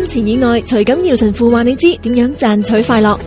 金錢以外，徐錦耀神父話你知點樣賺取快樂。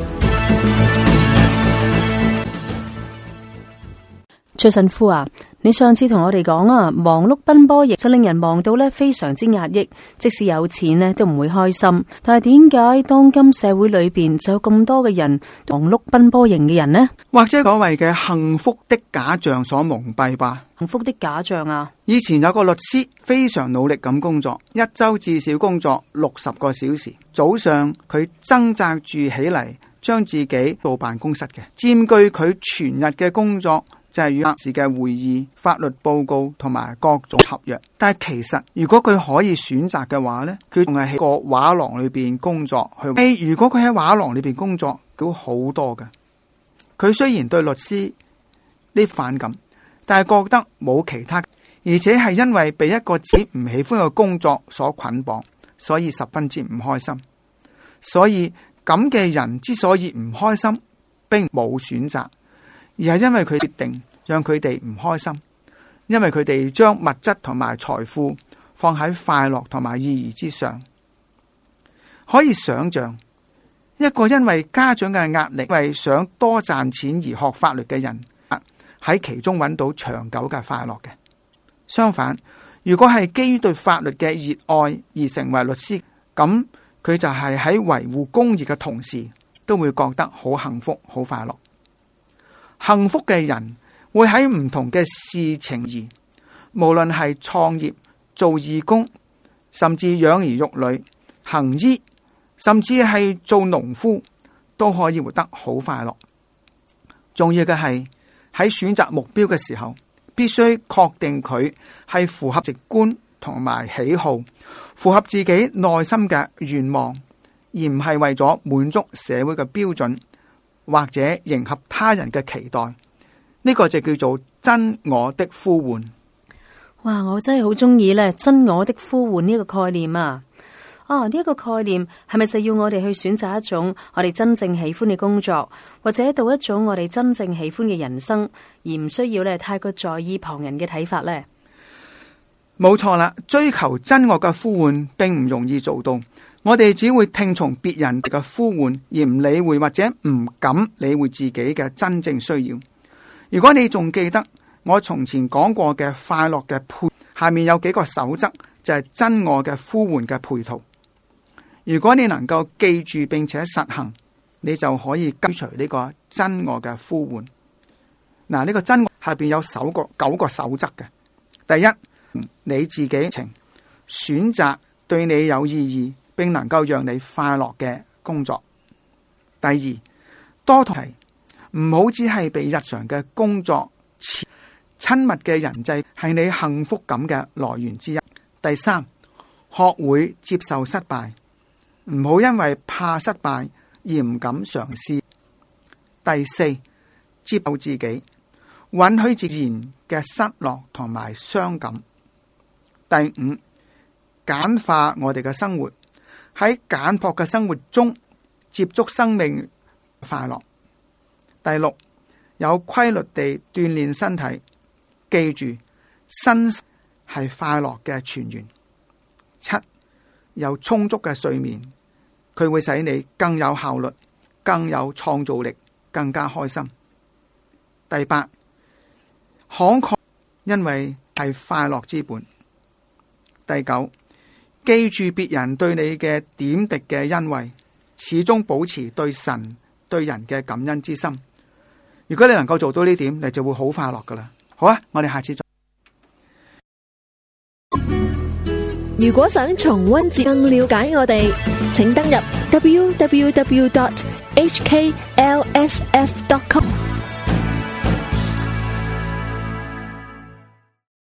徐神父啊，你上次同我哋講啊，忙碌奔波亦就令人忙到咧非常之壓抑，即使有錢咧都唔會開心。但係點解當今社會裏邊就有咁多嘅人忙碌奔波型嘅人呢？ 或者所謂嘅幸福的假象所蒙蔽吧？ 幸福的假象啊！ 以前有個律師非常努力咁工作，一周至少工作60個小時。早上佢掙扎住起嚟，將自己到辦公室嘅，佔據佢全日嘅工作就係與客事嘅會議、法律報告同埋各種合約。但係其實如果佢可以選擇嘅話呢，佢仲係喺個畫廊裏邊工作。如果佢喺畫廊裏邊工作，都好多嘅。佢雖然對律師呢反感，但係覺得冇其他，而且係因為被一個自己唔喜歡嘅工作所捆綁，所以十分之唔開心。所以咁嘅人之所以唔開心，並冇選擇，而係因為佢決定讓佢哋唔開心，因為佢哋將物質同埋財富放喺快樂同埋意義之上。可以想象一個因為家長嘅壓力，因為想多賺錢而學法律嘅人，喺其中揾到長久嘅快樂嘅。相反，如果係基於對法律嘅熱愛而成為律師，咁佢就係喺維護公義嘅同時，都會覺得好幸福、好快樂。幸福嘅人會喺唔同嘅事情而，無論係創業、做義工，甚至養兒育女、行醫，甚至係做農夫，都可以活得好快樂。重要嘅係喺選擇目標嘅時候，必須確定佢係符合直觀同埋喜好，符合自己內心嘅願望，而唔係為咗滿足社會嘅標準或者迎合他人嘅期待。呢個就叫做真我的呼喚。 哇！我真係好中意咧真我的呼喚呢個概念啊！呢一個概念係咪就要我哋去選擇一種我哋真正喜歡嘅工作，或者到一種我哋真正喜歡嘅人生，而唔需要咧太過在意旁人嘅睇法呢？ 冇錯啦，追求真我嘅呼喚並唔容易做到，我哋只會聽從別人嘅呼喚，而唔理會或者唔敢理會自己嘅真正需要。如果你仲記得我從前講過嘅快樂嘅配，下面有幾個守則，就係真我嘅呼喚嘅配套。如果你能夠記住並且實行，你就可以跟隨呢個真我嘅呼喚。嗱，呢個真我下邊有9個守則嘅。第一，你自己情選擇對你有意義並能夠讓你快樂嘅工作。第二，多同唔好只係被日常嘅工作，親密嘅人際係你幸福感嘅來源之一。第三，學會接受失敗，唔好因為怕失敗而唔敢嘗試。第四，接受自己，允許自然嘅失落同埋傷感。第五，簡化我哋嘅生活，喺簡樸嘅生活中接觸生命快樂。第六，有規律地鍛煉身體，記住身係快樂嘅泉源。七，有充足嘅睡眠，佢會使你更有效率、更有創造力、更加開心。第八，慷慨，因為係快樂之本。第九，記住別人對你嘅點滴嘅恩惠，始終保持對神對人嘅感恩之心。如果你能夠做到呢點，你就會好快樂噶啦。好啊，我哋下次再。 如果想重溫至更了解我哋，請登入 www.hklsf.com。